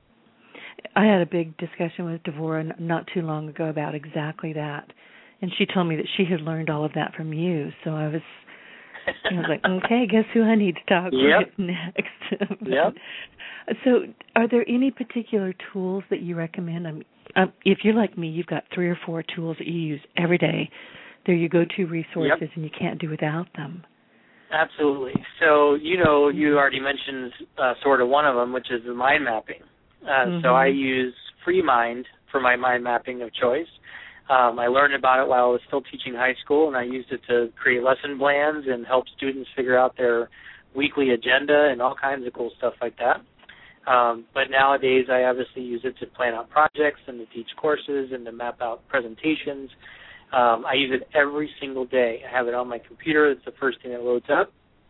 I had a big discussion with Devora not too long ago about exactly that, and she told me that she had learned all of that from you. So I was like, okay, guess who I need to talk with next? Yep. So, are there any particular tools that you recommend? If you're like me, you've got 3 or 4 tools that you use every day. They're your go-to resources, and you can't do without them. Absolutely. So, you already mentioned sort of one of them, which is the mind mapping. So I use FreeMind for my mind mapping of choice. I learned about it while I was still teaching high school, and I used it to create lesson plans and help students figure out their weekly agenda and all kinds of cool stuff like that. But nowadays I obviously use it to plan out projects and to teach courses and to map out presentations. I use it every single day. I have it on my computer. It's the first thing that loads up.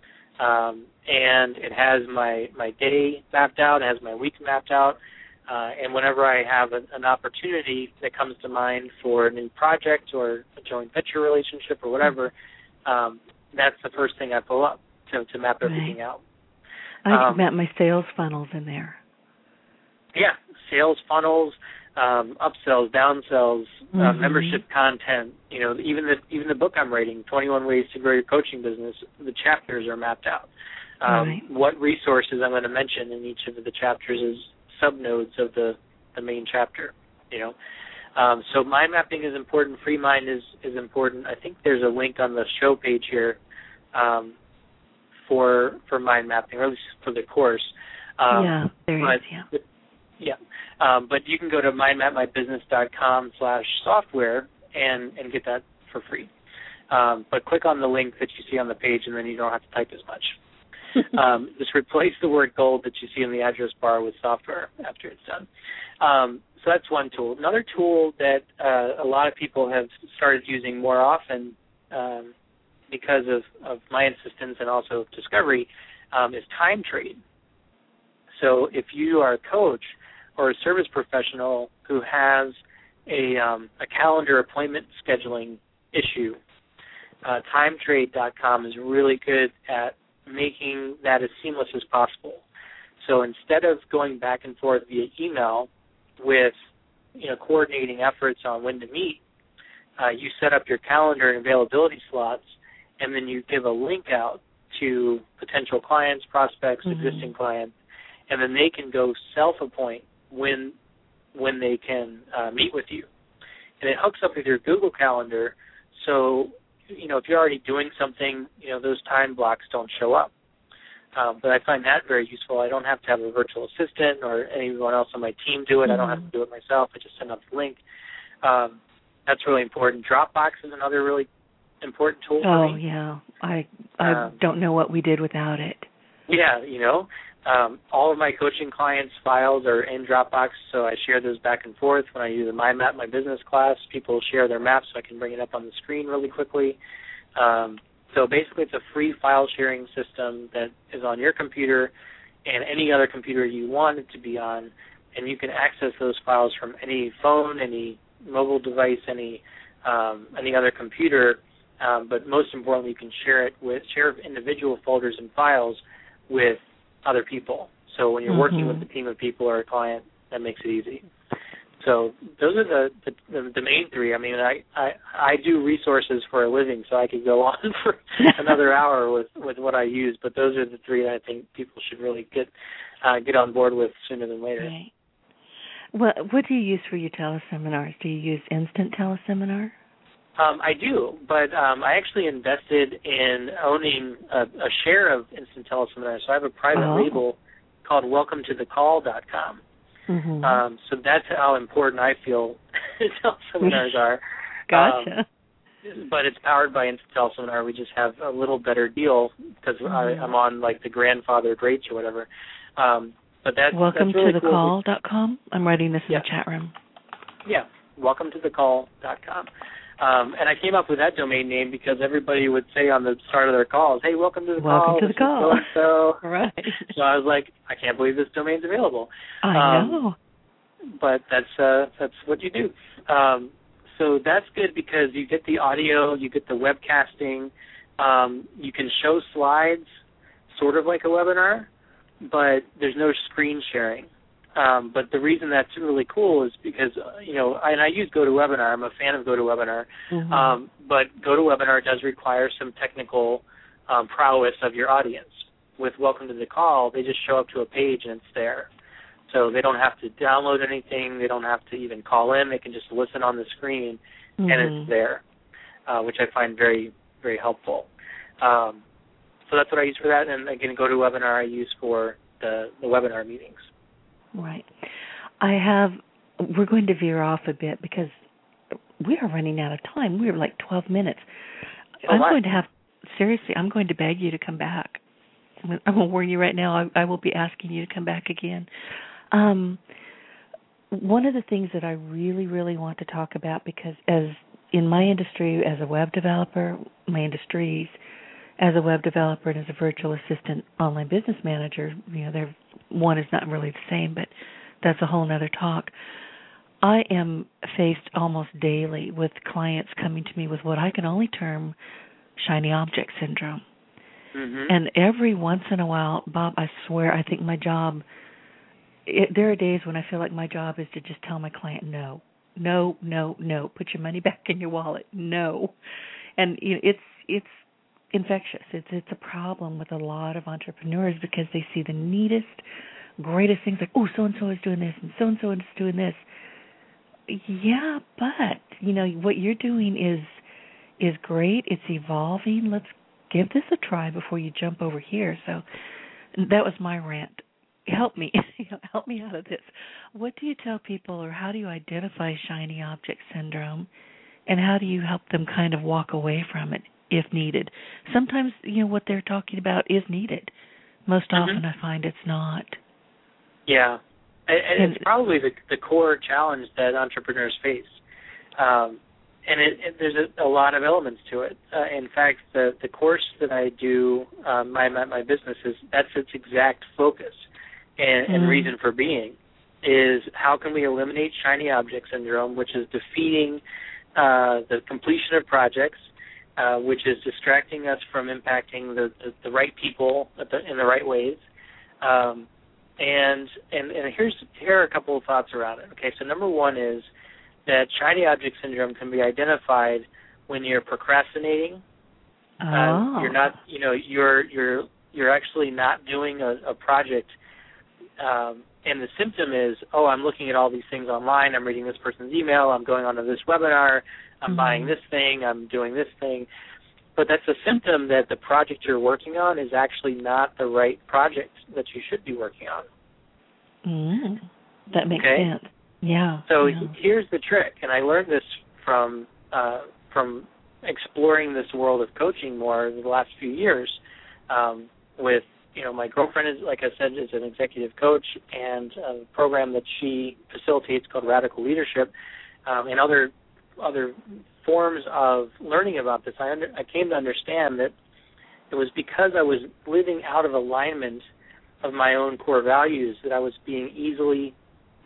And it has my day mapped out, it has my week mapped out, and whenever I have an opportunity that comes to mind for a new project or a joint venture relationship or whatever, that's the first thing I pull up to map everything out. I can map my sales funnels in there. Yeah, sales funnels, upsells, downsells, membership content. Even the book I'm writing, 21 Ways to Grow Your Coaching Business, the chapters are mapped out. What resources I'm going to mention in each of the chapters is subnodes of the main chapter. So mind mapping is important. FreeMind is important. I think there's a link on the show page here for mind mapping, or at least for the course. There is. But you can go to mindmapmybusiness.com/software and get that for free. But click on the link that you see on the page, and then you don't have to type as much. Just replace the word gold that you see in the address bar with software after it's done. So that's one tool. Another tool that a lot of people have started using more often because of my insistence and also discovery is time trade. So if you are a coach or a service professional who has a calendar appointment scheduling issue, timetrade.com is really good at making that as seamless as possible. So instead of going back and forth via email with coordinating efforts on when to meet, you set up your calendar and availability slots, and then you give a link out to potential clients, prospects, existing clients, and then they can go self-appoint when they can meet with you. And it hooks up with your Google Calendar, so if you're already doing something, those time blocks don't show up. But I find that very useful. I don't have to have a virtual assistant or anyone else on my team do it. I don't have to do it myself. I just send out the link. That's really important. Dropbox is another really important tool for me. Oh, yeah. I don't know what we did without it. Yeah, all of my coaching clients' files are in Dropbox, so I share those back and forth. When I do the My Map, my business class, people share their maps so I can bring it up on the screen really quickly. So basically it's a free file sharing system that is on your computer and any other computer you want it to be on, and you can access those files from any phone, any mobile device, any other computer, but most importantly you can share individual folders and files with other people. So when you're working with a team of people or a client, that makes it easy. So those are the main three. I mean, I do resources for a living, so I could go on for another hour with what I use. But those are the three that I think people should really get on board with sooner than later. Right. What do you use for your teleseminars? Do you use Instant Teleseminar? I do, but I actually invested in owning a share of Instant Teleseminar. So I have a private label called WelcomeToTheCall.com. So that's how important I feel teleseminars are. Gotcha. But it's powered by Instant Teleseminar. We just have a little better deal because I'm on like the grandfathered rates or whatever. But that's WelcomeToTheCall.com. I'm writing this in the chat room. Yeah, WelcomeToTheCall.com. And I came up with that domain name because everybody would say on the start of their calls, "Hey, welcome to the call." Welcome to the call. So right. So I was like, I can't believe this domain's available. I know. But that's what you do. So that's good because you get the audio, you get the webcasting, you can show slides, sort of like a webinar, but there's no screen sharing. But the reason that's really cool is because, and I use GoToWebinar. I'm a fan of GoToWebinar. But GoToWebinar does require some technical prowess of your audience. With Welcome to the Call, they just show up to a page and it's there. So they don't have to download anything. They don't have to even call in. They can just listen on the screen and it's there, which I find very, very helpful. So that's what I use for that. And again, GoToWebinar I use for the webinar meetings. Right. We're going to veer off a bit because we are running out of time. We're like 12 minutes. I'm going to beg you to come back. I'm going to warn you right now, I will be asking you to come back again. One of the things that I really, really want to talk about, because as in my industry as a web developer, as a web developer and as a virtual assistant online business manager, one is not really the same, but that's a whole other talk. I am faced almost daily with clients coming to me with what I can only term shiny object syndrome. And every once in a while, Bob, I swear, I think my job, there are days when I feel like my job is to just tell my client no, put your money back in your wallet, no. And it's infectious. It's a problem with a lot of entrepreneurs because they see the neatest, greatest things like, oh, so-and-so is doing this and so-and-so is doing this. Yeah, but, what you're doing is great. It's evolving. Let's give this a try before you jump over here. So that was my rant. Help me. Help me out of this. What do you tell people, or how do you identify shiny object syndrome, and how do you help them kind of walk away from it if needed? Sometimes, what they're talking about is needed, Most often I find it's not. Yeah. And it's probably the core challenge that entrepreneurs face. And there's a lot of elements to it. In fact, the course that I do, my business, that's its exact focus and reason for being, is how can we eliminate shiny object syndrome, which is defeating the completion of projects, which is distracting us from impacting the right people in the right ways. And here are a couple of thoughts around it. Okay, so number one is that shiny object syndrome can be identified when you're procrastinating. You're not, you're actually not doing a project, and the symptom is, I'm looking at all these things online. I'm reading this person's email. I'm going onto this webinar. I'm buying this thing. I'm doing this thing. But that's a symptom that the project you're working on is actually not the right project that you should be working on. That makes sense. Yeah. So here's the trick, and I learned this from exploring this world of coaching more in the last few years. With my girlfriend is, like I said, is an executive coach, and a program that she facilitates called Radical Leadership, and other forms of learning about this. I came to understand that it was because I was living out of alignment of my own core values that I was being easily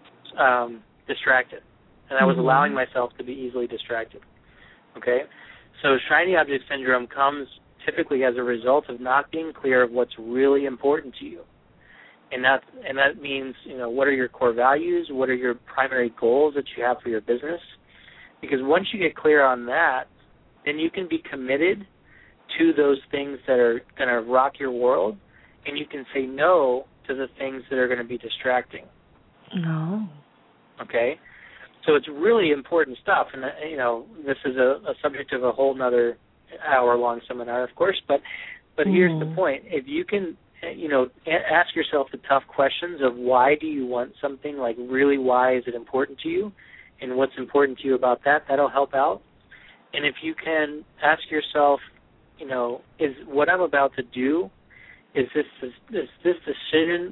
distracted, and I was allowing myself to be easily distracted. Okay, so shiny object syndrome comes typically as a result of not being clear of what's really important to you, and that means what are your core values, what are your primary goals that you have for your business, because once you get clear on that, then you can be committed to those things that are going to rock your world, and you can say no to the things that are going to be distracting. No. Okay? So it's really important stuff, and, this is a subject of a whole nother hour-long seminar, of course, but here's the point. If you can, ask yourself the tough questions of why do you want something, like really why is it important to you, and what's important to you about that, that'll help out. And if you can ask yourself, is what I'm about to do, is this decision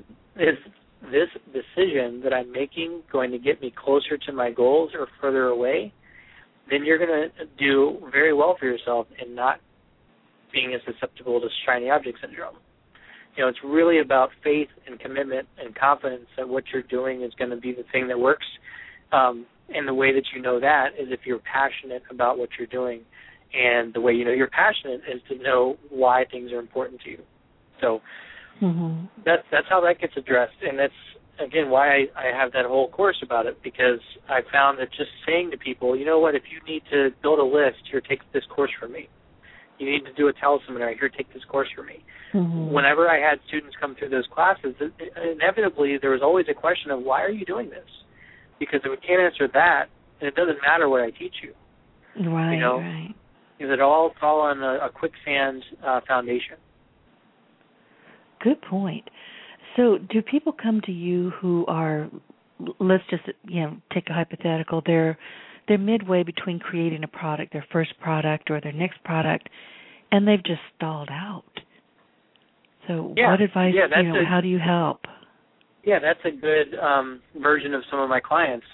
that I'm making going to get me closer to my goals or further away, then you're going to do very well for yourself in not being as susceptible to shiny object syndrome. It's really about faith and commitment and confidence that what you're doing is going to be the thing that works. And the way that you know that is if you're passionate about what you're doing. And the way you know you're passionate is to know why things are important to you. So that's how that gets addressed. And that's, again, why I have that whole course about it, because I found that just saying to people, you know what, if you need to build a list, here, take this course from me. You need to do a teleseminar, here, take this course from me. Whenever I had students come through those classes, inevitably there was always a question of, why are you doing this? Because if we can't answer that, then it doesn't matter what I teach you. Right, right. Because it all fall on a quicksand foundation. Good point. So do people come to you who are, let's just, take a hypothetical, they're midway between creating a product, their first product or their next product, and they've just stalled out. So what advice, how do you help? Yeah, that's a good version of some of my clients.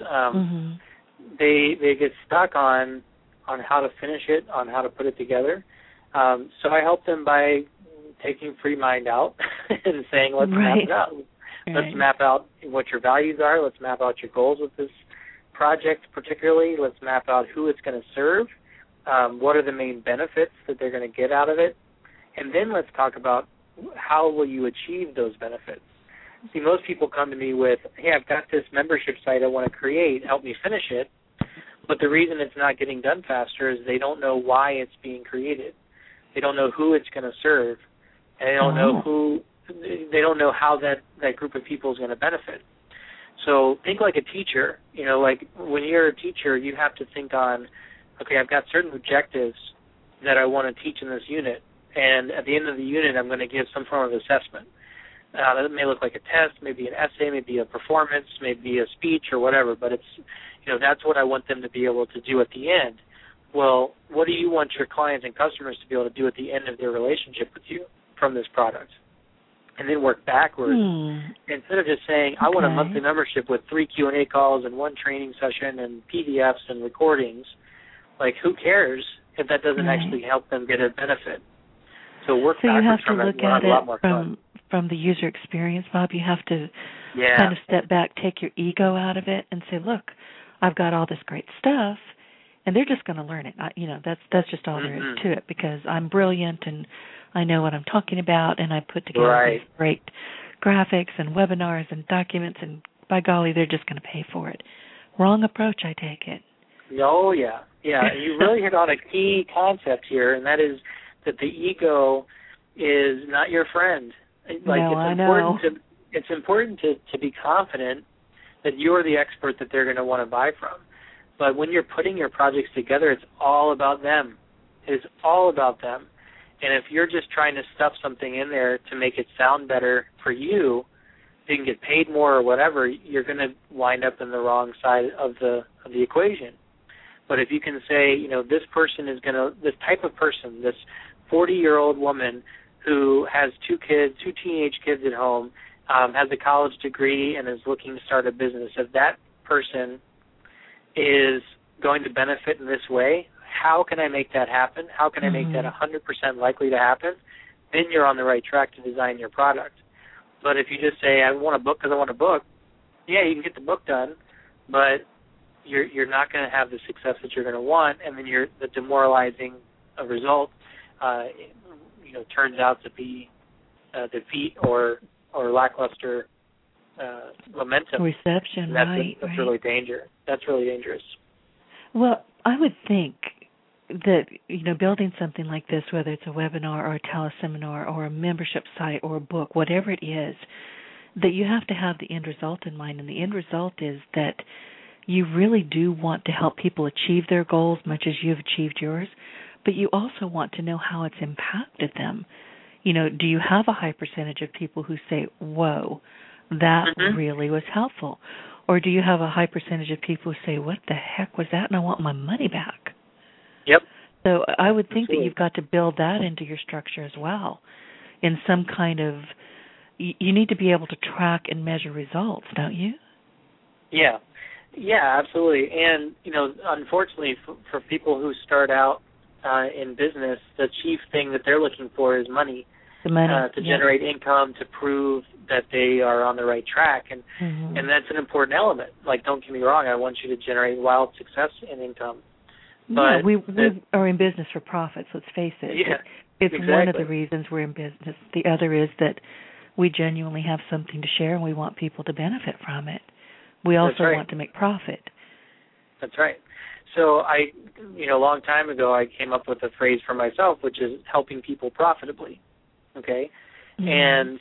They get stuck on how to finish it, on how to put it together. So I help them by taking free mind out and saying, let's map it out. Let's map out what your values are. Let's map out your goals with this project particularly. Let's map out who it's going to serve. What are the main benefits that they're going to get out of it? And then let's talk about how will you achieve those benefits. See, most people come to me with, hey, I've got this membership site I want to create. Help me finish it. But the reason it's not getting done faster is they don't know why it's being created. They don't know who it's going to serve. And they don't know they don't know how that group of people is going to benefit. So think like a teacher. Like when you're a teacher, you have to think on, okay, I've got certain objectives that I want to teach in this unit. And at the end of the unit, I'm going to give some form of assessment. That may look like a test, maybe an essay, maybe a performance, maybe a speech or whatever, but it's, that's what I want them to be able to do at the end. Well, what do you want your clients and customers to be able to do at the end of their relationship with you from this product? and then work backwards. Instead of just saying, I want a monthly membership with 3 Q&A calls and 1 training session and PDFs and recordings, like, who cares if that doesn't actually help them get a benefit? So work backwards from it. So you have to look at it from the user experience, Bob. You have to kind of step back, take your ego out of it, and say, look, I've got all this great stuff, and they're just going to learn it. That's just all there is to it, because I'm brilliant and I know what I'm talking about, and I put together these great graphics and webinars and documents, and by golly, they're just going to pay for it. Wrong approach, I take it. Oh, yeah. Yeah, you really hit on a key concept here, and that is that the ego is not your friend. It's important to be confident that you're the expert that they're going to want to buy from. But when you're putting your projects together, it's all about them. It's all about them. And if you're just trying to stuff something in there to make it sound better for you, so you can get paid more or whatever, you're going to wind up in the wrong side of the equation. But if you can say, this person is going to, this type of person, this 40-year-old woman who has 2 teenage kids at home, has a college degree and is looking to start a business, if that person is going to benefit in this way, how can I make that happen? How can I make that 100% likely to happen? Then you're on the right track to design your product. But if you just say, I want a book because I want a book, yeah, you can get the book done, but you're not going to have the success that you're going to want, and then the demoralizing result turns out to be defeat or lackluster momentum. Reception, that's really dangerous. That's really dangerous. Well, I would think that, building something like this, whether it's a webinar or a teleseminar or a membership site or a book, whatever it is, that you have to have the end result in mind. And the end result is that you really do want to help people achieve their goals much as you've achieved yours, but you also want to know how it's impacted them. Do you have a high percentage of people who say, whoa, that really was helpful? Or do you have a high percentage of people who say, what the heck was that, and I want my money back? Yep. So I would think that you've got to build that into your structure as well. In some kind of, you need to be able to track and measure results, don't you? Yeah. Yeah, absolutely. And, unfortunately, for people who start out in business, the chief thing that they're looking for is money. The money. To generate income, to prove that they are on the right track. And and that's an important element. Like, don't get me wrong, I want you to generate wild success in income. But we are in business for profits, let's face it. Yeah, it's one of the reasons we're in business. The other is that we genuinely have something to share and we want people to benefit from it. We also want to make profit. That's right. So a long time ago, I came up with a phrase for myself, which is helping people profitably. Okay, and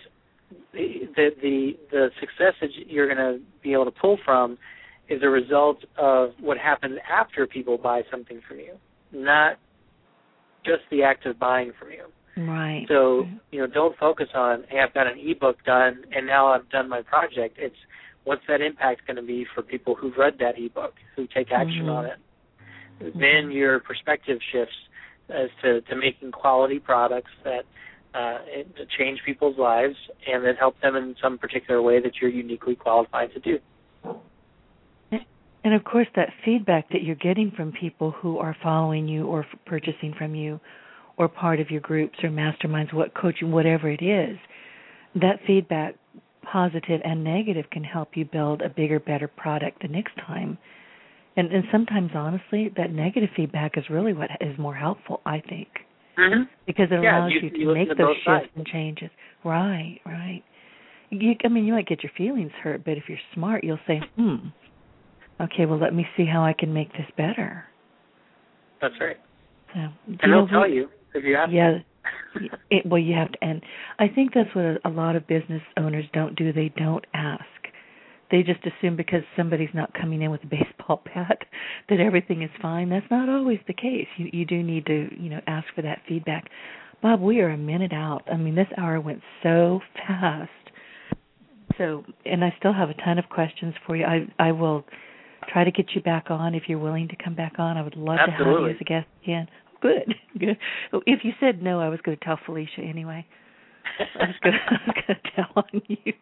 the success that you're going to be able to pull from is a result of what happens after people buy something from you, not just the act of buying from you. Right. So don't focus on, hey, I've got an ebook done and now I've done my project. It's what's that impact going to be for people who've read that ebook, who take action on it. Then your perspective shifts as to making quality products that change people's lives and that help them in some particular way that you're uniquely qualified to do. And, of course, that feedback that you're getting from people who are following you or purchasing from you or part of your groups or masterminds, what coaching, whatever it is, that feedback, positive and negative, can help you build a bigger, better product the next time. And sometimes, honestly, that negative feedback is really what is more helpful, I think, because it allows you to make those shifts and changes. Right. You might get your feelings hurt, but if you're smart, you'll say, okay, well, let me see how I can make this better. That's right. So, and they'll tell you if you have to. Yeah. Well, you have to. And I think that's what a lot of business owners don't do. They don't ask. They just assume because somebody's not coming in with a baseball bat that everything is fine. That's not always the case. You do need to, ask for that feedback. Bob, we are a minute out. This hour went so fast. So, and I still have a ton of questions for you. I will try to get you back on if you're willing to come back on. I would love to have you as a guest again. Good. If you said no, I was going to tell Felicia anyway. I was going to tell on you.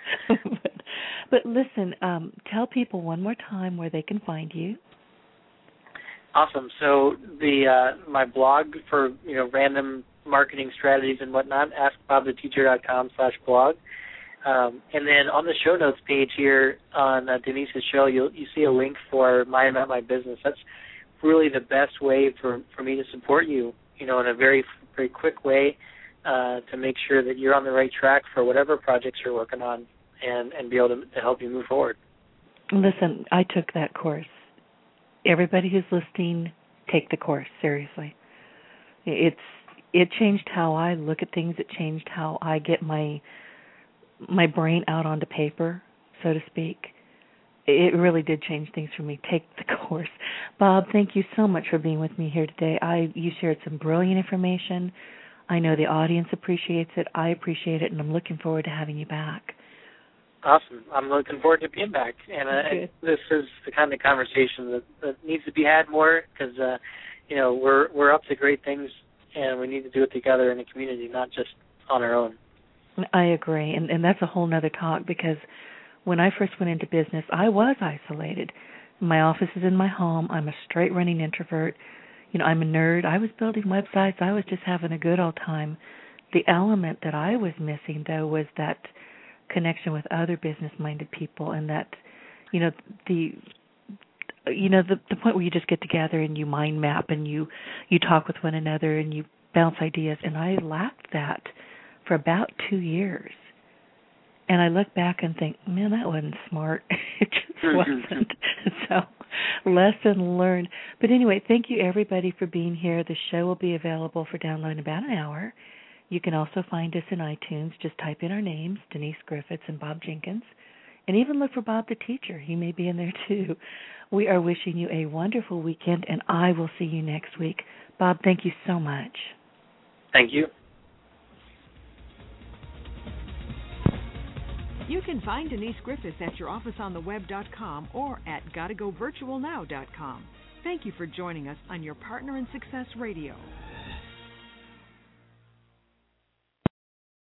but listen, tell people one more time where they can find you. Awesome. So my blog for random marketing strategies and whatnot, askbobtheteacher.com/blog. And then on the show notes page here on Denise's show, you see a link for My Business. That's really the best way for me to support you, in a very, very quick way to make sure that you're on the right track for whatever projects you're working on and be able to help you move forward. Listen, I took that course. Everybody who's listening, take the course, seriously. It changed how I look at things. It changed how I get my brain out onto paper, so to speak. It really did change things for me. Take the course. Bob, thank you so much for being with me here today. You shared some brilliant information. I know the audience appreciates it. I appreciate it, and I'm looking forward to having you back. Awesome. I'm looking forward to being back. And this is the kind of conversation that needs to be had more because, we're up to great things, and we need to do it together in a community, not just on our own. I agree, and that's a whole nother talk because when I first went into business, I was isolated. My office is in my home. I'm a straight-running introvert. I'm a nerd. I was building websites. I was just having a good old time. The element that I was missing, though, was that connection with other business-minded people, and that, the point where you just get together and you mind map and you talk with one another and you bounce ideas. And I lacked that for about 2 years. And I look back and think, man, that wasn't smart. It just wasn't. So, lesson learned. But anyway, thank you, everybody, for being here. The show will be available for download in about an hour. You can also find us in iTunes. Just type in our names, Denise Griffiths and Bob Jenkins. And even look for Bob the Teacher. He may be in there, too. We are wishing you a wonderful weekend, and I will see you next week. Bob, thank you so much. Thank you. You can find Denise Griffiths at yourofficeontheweb.com or at gottagovirtualnow.com. Thank you for joining us on Your Partner in Success Radio.